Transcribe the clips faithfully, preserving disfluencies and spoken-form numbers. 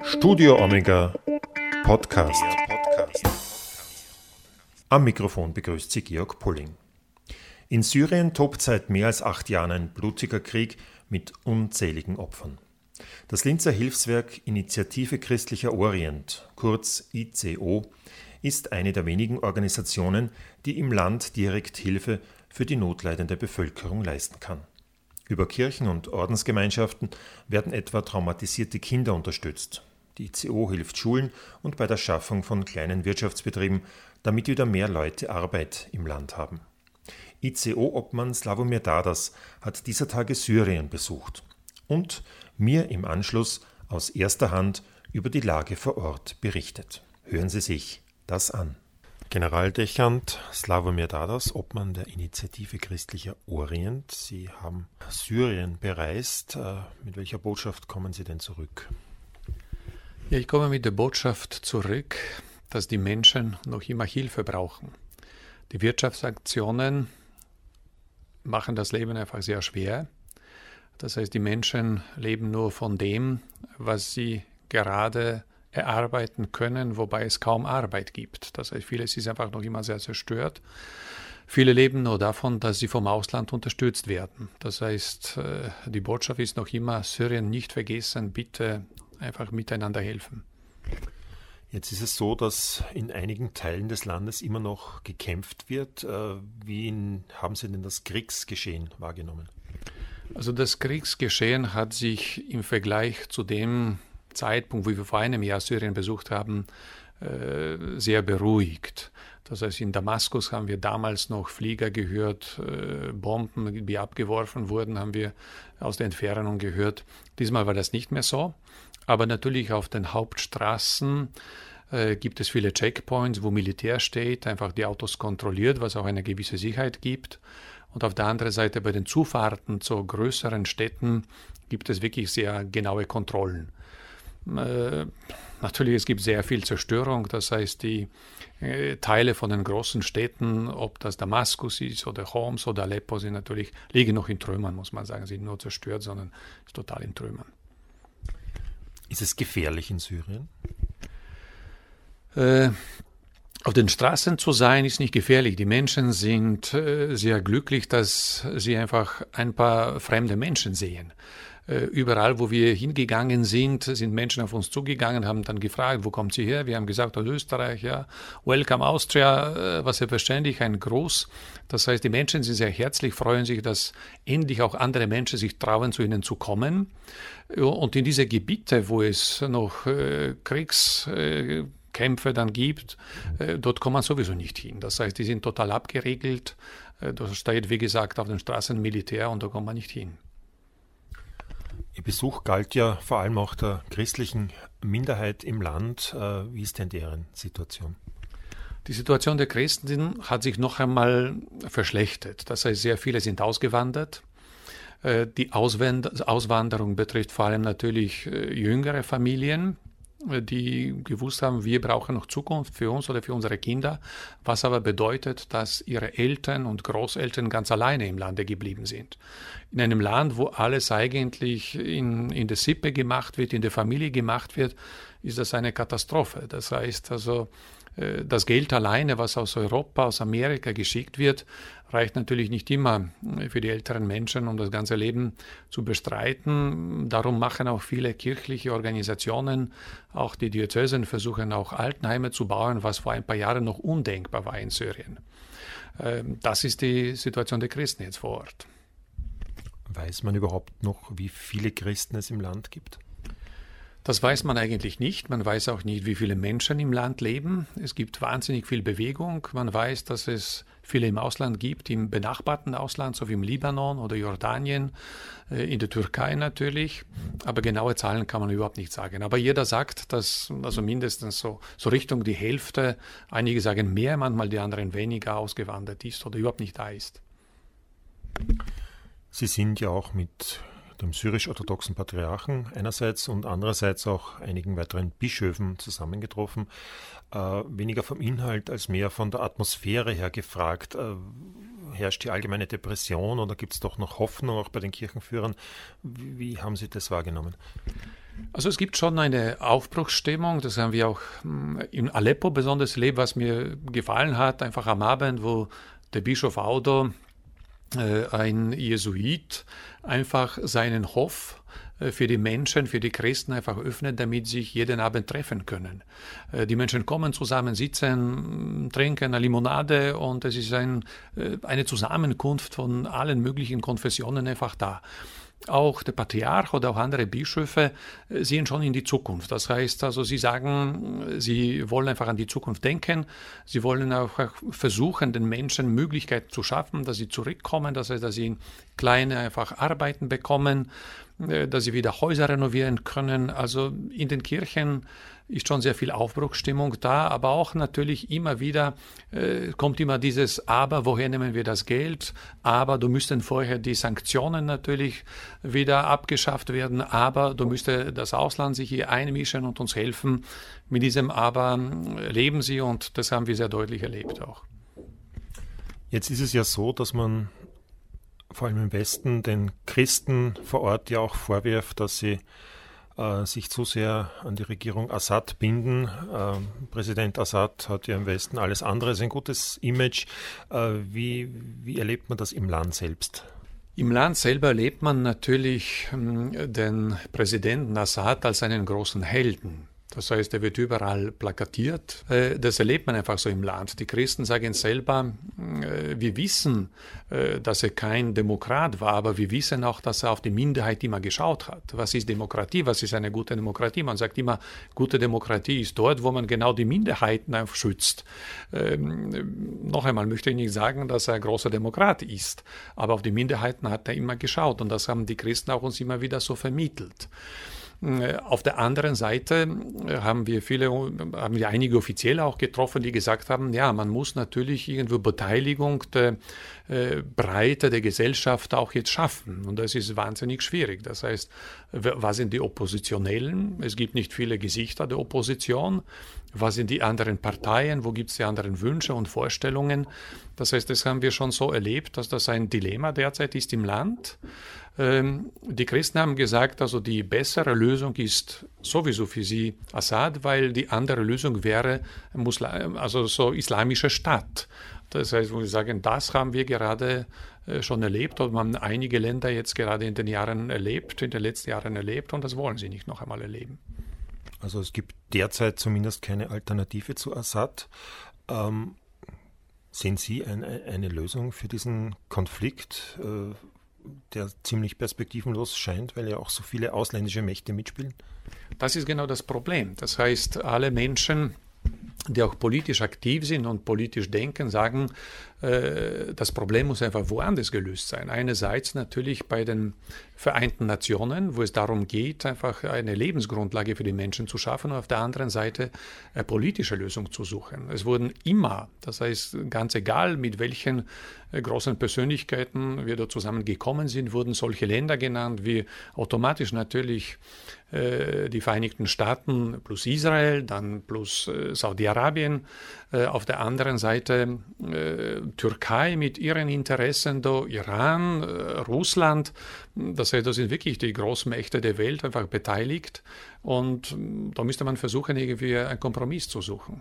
Studio Omega Podcast. Am Mikrofon begrüßt Sie Georg Pulling. In Syrien tobt seit mehr als acht Jahren ein blutiger Krieg mit unzähligen Opfern. Das Linzer Hilfswerk Initiative Christlicher Orient, kurz I C O, ist eine der wenigen Organisationen, die im Land direkt Hilfe für die notleidende Bevölkerung leisten kann. Über Kirchen und Ordensgemeinschaften werden etwa traumatisierte Kinder unterstützt. Die I C O hilft Schulen und bei der Schaffung von kleinen Wirtschaftsbetrieben, damit wieder mehr Leute Arbeit im Land haben. I C O-Obmann Slavomir Dadas hat dieser Tage Syrien besucht und mir im Anschluss aus erster Hand über die Lage vor Ort berichtet. Hören Sie sich das an. Generaldechant Slavomir Dadas, Obmann der Initiative Christlicher Orient. Sie haben Syrien bereist. Mit welcher Botschaft kommen Sie denn zurück? Ja, ich komme mit der Botschaft zurück, dass die Menschen noch immer Hilfe brauchen. Die Wirtschaftsaktionen machen das Leben einfach sehr schwer. Das heißt, die Menschen leben nur von dem, was sie gerade erarbeiten können, wobei es kaum Arbeit gibt. Das heißt, vieles ist einfach noch immer sehr zerstört. Viele leben nur davon, dass sie vom Ausland unterstützt werden. Das heißt, die Botschaft ist noch immer, Syrien nicht vergessen, bitte einfach miteinander helfen. Jetzt ist es so, dass in einigen Teilen des Landes immer noch gekämpft wird. Wie haben Sie denn das Kriegsgeschehen wahrgenommen? Also das Kriegsgeschehen hat sich im Vergleich zu dem Zeitpunkt, wo wir vor einem Jahr Syrien besucht haben, sehr beruhigt. Das heißt, in Damaskus haben wir damals noch Flieger gehört, Bomben, die abgeworfen wurden, haben wir aus der Entfernung gehört. Diesmal war das nicht mehr so. Aber natürlich auf den Hauptstraßen äh, gibt es viele Checkpoints, wo Militär steht, einfach die Autos kontrolliert, was auch eine gewisse Sicherheit gibt. Und auf der anderen Seite bei den Zufahrten zu größeren Städten gibt es wirklich sehr genaue Kontrollen. Äh, natürlich, es gibt sehr viel Zerstörung, das heißt, die äh, Teile von den großen Städten, ob das Damaskus ist oder Homs oder Aleppo, sind natürlich, liegen noch in Trümmern, muss man sagen, sind nicht nur zerstört, sondern ist total in Trümmern. Ist es gefährlich in Syrien? Äh, auf den Straßen zu sein, ist nicht gefährlich. Die Menschen sind äh, sehr glücklich, dass sie einfach ein paar fremde Menschen sehen. Äh, überall, wo wir hingegangen sind, sind Menschen auf uns zugegangen, haben dann gefragt, wo kommt sie her? Wir haben gesagt, aus Österreich, ja. Welcome Austria, äh, was selbstverständlich ein Gruß. Das heißt, die Menschen sind sehr herzlich, freuen sich, dass endlich auch andere Menschen sich trauen, zu ihnen zu kommen. Und in diese Gebiete, wo es noch äh, Kriegskämpfe dann gibt, äh, dort kommt man sowieso nicht hin. Das heißt, die sind total abgeriegelt. Äh, da steht, wie gesagt, auf den Straßen Militär und da kommt man nicht hin. Ihr Besuch galt ja vor allem auch der christlichen Minderheit im Land. Äh, wie ist denn deren Situation? Die Situation der Christen hat sich noch einmal verschlechtert. Das heißt, sehr viele sind ausgewandert. Die Auswanderung betrifft vor allem natürlich jüngere Familien, die gewusst haben, wir brauchen noch Zukunft für uns oder für unsere Kinder, was aber bedeutet, dass ihre Eltern und Großeltern ganz alleine im Lande geblieben sind. In einem Land, wo alles eigentlich in, in der Sippe gemacht wird, in der Familie gemacht wird, ist das eine Katastrophe. Das heißt also, das Geld alleine, was aus Europa, aus Amerika geschickt wird, reicht natürlich nicht immer für die älteren Menschen, um das ganze Leben zu bestreiten. Darum machen auch viele kirchliche Organisationen, auch die Diözesen versuchen auch Altenheime zu bauen, was vor ein paar Jahren noch undenkbar war in Syrien. Das ist die Situation der Christen jetzt vor Ort. Weiß man überhaupt noch, wie viele Christen es im Land gibt? Das weiß man eigentlich nicht. Man weiß auch nicht, wie viele Menschen im Land leben. Es gibt wahnsinnig viel Bewegung. Man weiß, dass es viele im Ausland gibt, im benachbarten Ausland, so wie im Libanon oder Jordanien, in der Türkei natürlich. Aber genaue Zahlen kann man überhaupt nicht sagen. Aber jeder sagt, dass also mindestens so, so Richtung die Hälfte, einige sagen mehr, manchmal die anderen weniger, ausgewandert ist oder überhaupt nicht da ist. Sie sind ja auch mit dem syrisch-orthodoxen Patriarchen einerseits und andererseits auch einigen weiteren Bischöfen zusammengetroffen. Äh, weniger vom Inhalt als mehr von der Atmosphäre her gefragt. Äh, herrscht die allgemeine Depression oder gibt es doch noch Hoffnung auch bei den Kirchenführern? Wie, wie haben Sie das wahrgenommen? Also es gibt schon eine Aufbruchsstimmung, das haben wir auch in Aleppo besonders erlebt, was mir gefallen hat, einfach am Abend, wo der Bischof Audo, äh, ein Jesuit, einfach seinen Hof äh, für die Menschen, für die Christen einfach öffnet, damit sie sich jeden Abend treffen können. Äh, die Menschen kommen zusammen, sitzen, trinken eine Limonade und es ist ein, äh, eine Zusammenkunft von allen möglichen Konfessionen einfach da. Auch der Patriarch oder auch andere Bischöfe sehen schon in die Zukunft. Das heißt also, sie sagen, sie wollen einfach an die Zukunft denken. Sie wollen auch versuchen, den Menschen Möglichkeiten zu schaffen, dass sie zurückkommen. Das heißt, dass sie kleine einfach Arbeiten bekommen, dass sie wieder Häuser renovieren können. Also in den Kirchen ist schon sehr viel Aufbruchsstimmung da, aber auch natürlich immer wieder äh, kommt immer dieses Aber, woher nehmen wir das Geld? Aber du müssten vorher die Sanktionen natürlich wieder abgeschafft werden, aber du müsste das Ausland sich hier einmischen und uns helfen. Mit diesem Aber leben sie und das haben wir sehr deutlich erlebt auch. Jetzt ist es ja so, dass man vor allem im Westen den Christen vor Ort ja auch vorwirft, dass sie äh, sich zu sehr an die Regierung Assad binden. Äh, Präsident Assad hat ja im Westen alles andere als ein gutes Image. Äh, wie, wie erlebt man das im Land selbst? Im Land selber erlebt man natürlich äh, den Präsidenten Assad als einen großen Helden. Das heißt, er wird überall plakatiert. Das erlebt man einfach so im Land. Die Christen sagen selber, wir wissen, dass er kein Demokrat war, aber wir wissen auch, dass er auf die Minderheit immer geschaut hat. Was ist Demokratie? Was ist eine gute Demokratie? Man sagt immer, gute Demokratie ist dort, wo man genau die Minderheiten einfach schützt. Ähm, noch einmal möchte ich nicht sagen, dass er ein großer Demokrat ist, aber auf die Minderheiten hat er immer geschaut und das haben die Christen auch uns immer wieder so vermittelt. Auf der anderen Seite haben wir viele, haben wir einige Offizielle auch getroffen, die gesagt haben, ja, man muss natürlich irgendwo Beteiligung der äh, Breite der Gesellschaft auch jetzt schaffen. Und das ist wahnsinnig schwierig. Das heißt, was sind die Oppositionellen? Es gibt nicht viele Gesichter der Opposition. Was sind die anderen Parteien? Wo gibt es die anderen Wünsche und Vorstellungen? Das heißt, das haben wir schon so erlebt, dass das ein Dilemma derzeit ist im Land. Die Christen haben gesagt, also die bessere Lösung ist sowieso für sie Assad, weil die andere Lösung wäre Muslim, also so islamische Staat. Das heißt, wo wir sagen, das haben wir gerade schon erlebt und haben einige Länder jetzt gerade in den Jahren erlebt, in den letzten Jahren erlebt und das wollen sie nicht noch einmal erleben. Also es gibt derzeit zumindest keine Alternative zu Assad. Ähm, sehen Sie eine, eine Lösung für diesen Konflikt, äh, der ziemlich perspektivenlos scheint, weil ja auch so viele ausländische Mächte mitspielen? Das ist genau das Problem. Das heißt, alle Menschen, die auch politisch aktiv sind und politisch denken, sagen, äh, das Problem muss einfach woanders gelöst sein. Einerseits natürlich bei den Vereinten Nationen, wo es darum geht, einfach eine Lebensgrundlage für die Menschen zu schaffen und auf der anderen Seite eine politische Lösung zu suchen. Es wurden immer, das heißt ganz egal, mit welchen äh, großen Persönlichkeiten wir da zusammengekommen sind, wurden solche Länder genannt, wie automatisch natürlich äh, die Vereinigten Staaten plus Israel, dann plus äh, Saudi-Arabien, äh, auf der anderen Seite äh, Türkei mit ihren Interessen, da Iran, äh, Russland. Das heißt, da sind wirklich die Großmächte der Welt einfach beteiligt und da müsste man versuchen, irgendwie einen Kompromiss zu suchen.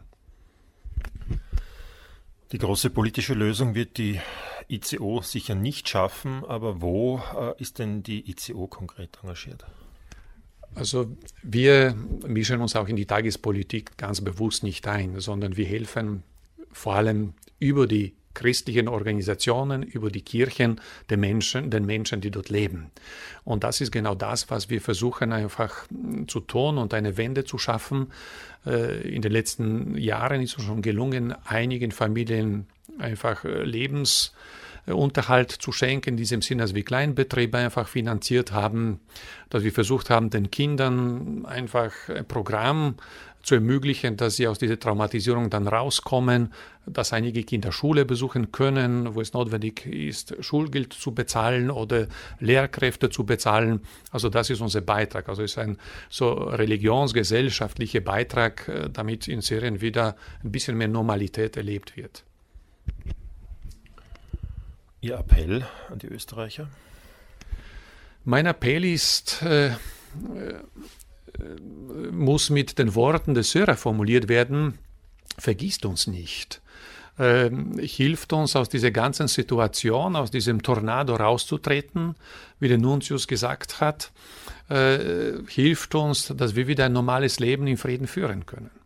Die große politische Lösung wird die I C O sicher nicht schaffen, aber wo äh, ist denn die I C O konkret engagiert? Also wir mischen uns auch in die Tagespolitik ganz bewusst nicht ein, sondern wir helfen vor allem über die christlichen Organisationen, über die Kirchen, den Menschen, den Menschen, die dort leben. Und das ist genau das, was wir versuchen einfach zu tun und eine Wende zu schaffen. In den letzten Jahren ist es schon gelungen, einigen Familien einfach Lebensunterhalt zu schenken, in diesem Sinne, dass wir Kleinbetriebe einfach finanziert haben, dass wir versucht haben, den Kindern einfach ein Programm zu ermöglichen, dass sie aus dieser Traumatisierung dann rauskommen, dass einige Kinder Schule besuchen können, wo es notwendig ist, Schulgeld zu bezahlen oder Lehrkräfte zu bezahlen. Also das ist unser Beitrag. Also es ist ein so religionsgesellschaftlicher Beitrag, damit in Syrien wieder ein bisschen mehr Normalität erlebt wird. Ihr Appell an die Österreicher? Mein Appell ist, äh, muss mit den Worten des Syrer formuliert werden: Vergisst uns nicht. Äh, hilft uns, aus dieser ganzen Situation, aus diesem Tornado rauszutreten, wie der Nuntius gesagt hat, äh, hilft uns, dass wir wieder ein normales Leben in Frieden führen können.